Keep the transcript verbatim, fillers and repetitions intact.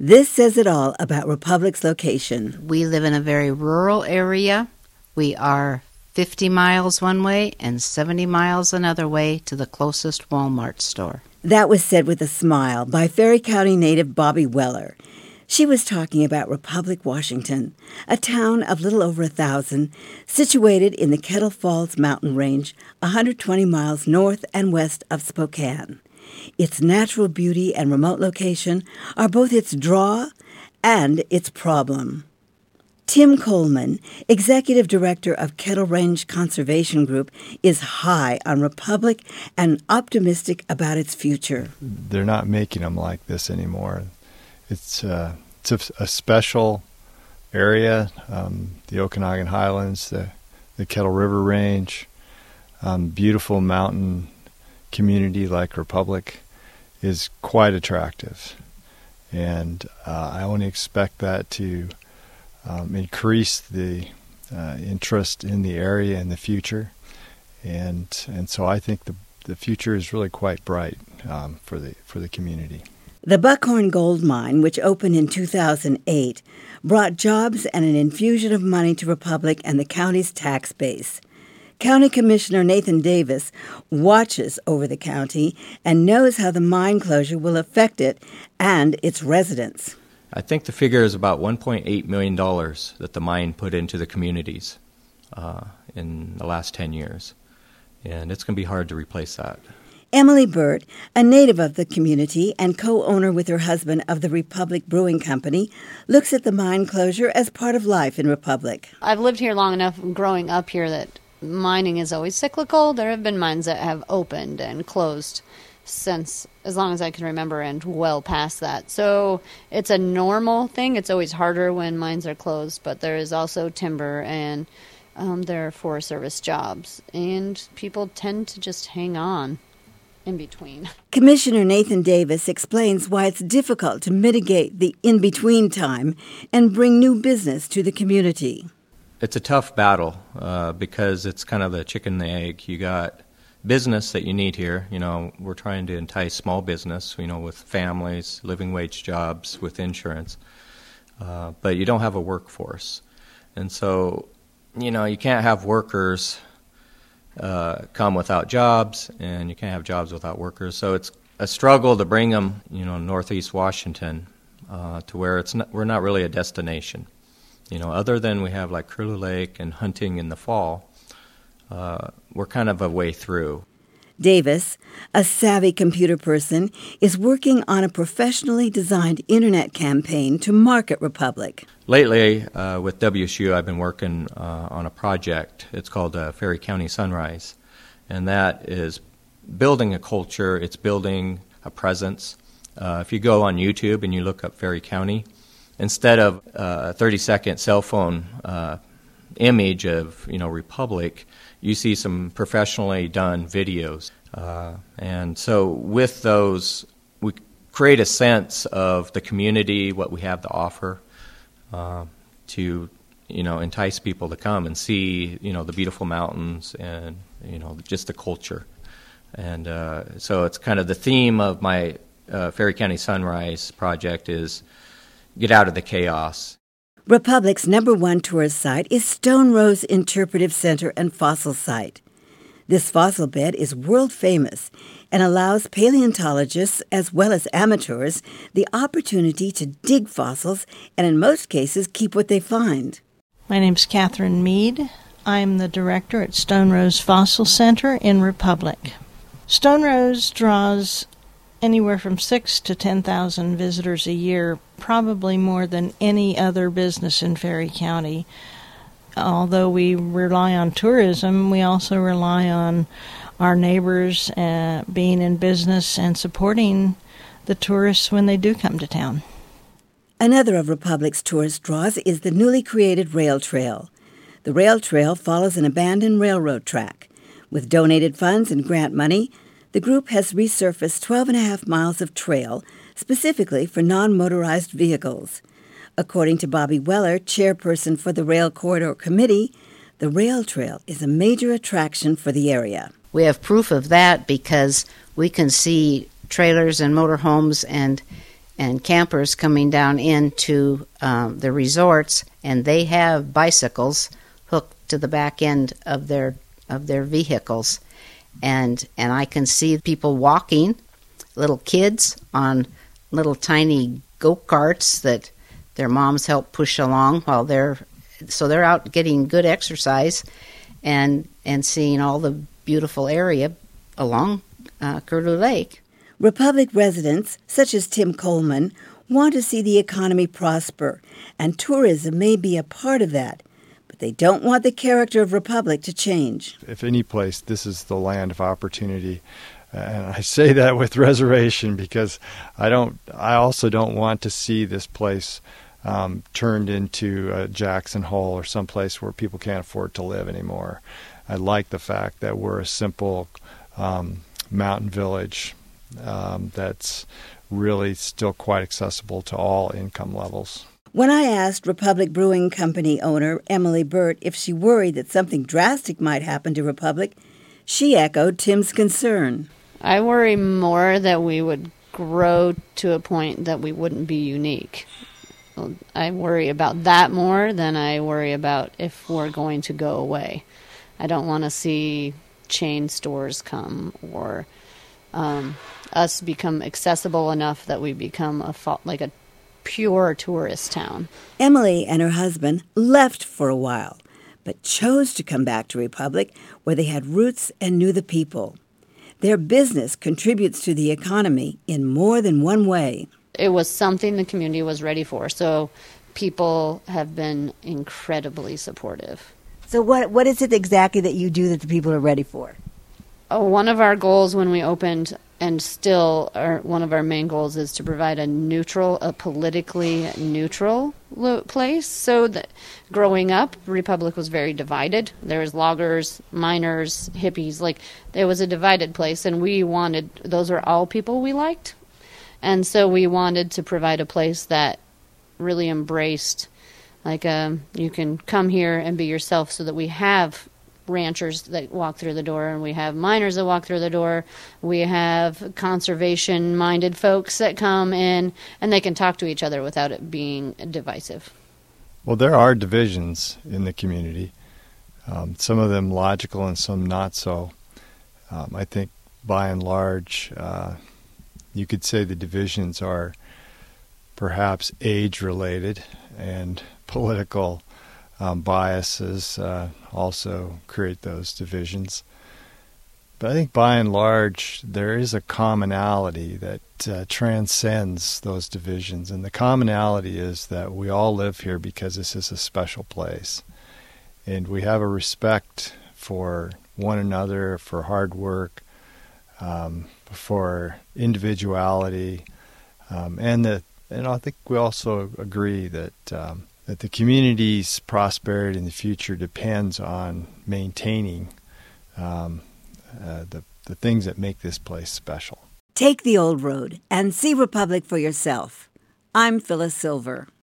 This says it all about Republic's location. We live in a very rural area. We are fifty miles one way and seventy miles another way to the closest Walmart store. That was said with a smile by Ferry County native Bobby Weller. She was talking about Republic, Washington, a town of little over a thousand, situated in the Kettle Falls mountain range, one hundred twenty miles north and west of Spokane. Its natural beauty and remote location are both its draw and its problem. Tim Coleman, Executive Director of Kettle Range Conservation Group, is high on Republic and optimistic about its future. They're not making them like this anymore. It's, uh, it's a, a special area, um, the Okanagan Highlands, the, the Kettle River Range, um, beautiful mountain community like Republic is quite attractive. And uh, I only expect that to um, increase the uh, interest in the area in the future. And and so I think the the future is really quite bright um, for the for the community. The Buckhorn Gold Mine, which opened in two thousand eight, brought jobs and an infusion of money to Republic and the county's tax base. County Commissioner Nathan Davis watches over the county and knows how the mine closure will affect it and its residents. I think the figure is about one point eight million dollars that the mine put into the communities uh, in the last ten years. And it's going to be hard to replace that. Emily Burt, a native of the community and co-owner with her husband of the Republic Brewing Company, looks at the mine closure as part of life in Republic. I've lived here long enough growing up here that mining is always cyclical. There have been mines that have opened and closed since as long as I can remember and well past that. So it's a normal thing. It's always harder when mines are closed, but there is also timber and um, there are Forest Service jobs, and people tend to just hang on in between. Commissioner Nathan Davis explains why it's difficult to mitigate the in-between time and bring new business to the community. It's a tough battle uh, because it's kind of the chicken and the egg. You got business that you need here. You know, we're trying to entice small business, you know, with families, living wage jobs, with insurance. Uh, but you don't have a workforce. And so, you know, you can't have workers uh, come without jobs, and you can't have jobs without workers. So it's a struggle to bring them, you know, northeast Washington uh, to where it's not, we're not really a destination. You know, other than we have like Curlew Lake and hunting in the fall, uh, we're kind of a way through. Davis, a savvy computer person, is working on a professionally designed internet campaign to market Republic. Lately, uh, with W S U, I've been working uh, on a project. It's called uh, Ferry County Sunrise, and that is building a culture. It's building a presence. Uh, if you go on YouTube and you look up Ferry County, instead of a thirty-second cell phone uh, image of, you know, Republic, you see some professionally done videos. Uh, and so with those, we create a sense of the community, what we have to offer, uh, to, you know, entice people to come and see, you know, the beautiful mountains and, you know, just the culture. And uh, so it's kind of the theme of my uh, Ferry County Sunrise project is get out of the chaos. Republic's number one tourist site is Stone Rose Interpretive Center and Fossil Site. This fossil bed is world famous and allows paleontologists as well as amateurs the opportunity to dig fossils and in most cases keep what they find. My name's Catherine Mead. I'm the director at Stone Rose Fossil Center in Republic. Stone Rose draws anywhere from six to ten thousand visitors a year, probably more than any other business in Ferry County. Although we rely on tourism, we also rely on our neighbors uh, being in business and supporting the tourists when they do come to town. Another of Republic's tourist draws is the newly created rail trail. The rail trail follows an abandoned railroad track. With donated funds and grant money, the group has resurfaced twelve and a half miles of trail specifically for non-motorized vehicles. According to Bobby Weller, chairperson for the Rail Corridor Committee, the rail trail is a major attraction for the area. We have proof of that because we can see trailers and motorhomes and and campers coming down into um, the resorts, and they have bicycles hooked to the back end of their of their vehicles, and and I can see people walking, little kids on little tiny go-karts that their moms help push along while they're so they're out getting good exercise and and seeing all the beautiful area along uh, Curlew Lake. Republic residents, such as Tim Coleman, want to see the economy prosper, and tourism may be a part of that, but they don't want the character of Republic to change. If any place, this is the land of opportunity. And I say that with reservation because I don't. I also don't want to see this place um, turned into a Jackson Hole or someplace where people can't afford to live anymore. I like the fact that we're a simple um, mountain village um, that's really still quite accessible to all income levels. When I asked Republic Brewing Company owner Emily Burt if she worried that something drastic might happen to Republic, she echoed Tim's concern. I worry more that we would grow to a point that we wouldn't be unique. I worry about that more than I worry about if we're going to go away. I don't want to see chain stores come or um, us become accessible enough that we become a like a pure tourist town. Emily and her husband left for a while, but chose to come back to Republic where they had roots and knew the people. Their business contributes to the economy in more than one way. It was something the community was ready for, so people have been incredibly supportive. So what what is it exactly that you do that the people are ready for? Oh, one of our goals when we opened, and still our, one of our main goals, is to provide a neutral, a politically neutral lo- place. So that growing up, Republic was very divided. There was loggers, miners, hippies. Like, there was a divided place, and we wanted, those are all people we liked. And so we wanted to provide a place that really embraced, like, um, you can come here and be yourself, so that we have ranchers that walk through the door, and we have miners that walk through the door. We have conservation-minded folks that come in, and they can talk to each other without it being divisive. Well, there are divisions in the community, um, some of them logical and some not so. Um, I think by and large, uh, you could say the divisions are perhaps age-related, and political um, biases uh, also create those divisions. But I think by and large, there is a commonality that uh, transcends those divisions. And the commonality is that we all live here because this is a special place. And we have a respect for one another, for hard work, um, for individuality, um, and that, and I think we also agree that um, that the community's prosperity in the future depends on maintaining um, uh, the the things that make this place special. Take the old road and see Republic for yourself. I'm Phyllis Silver.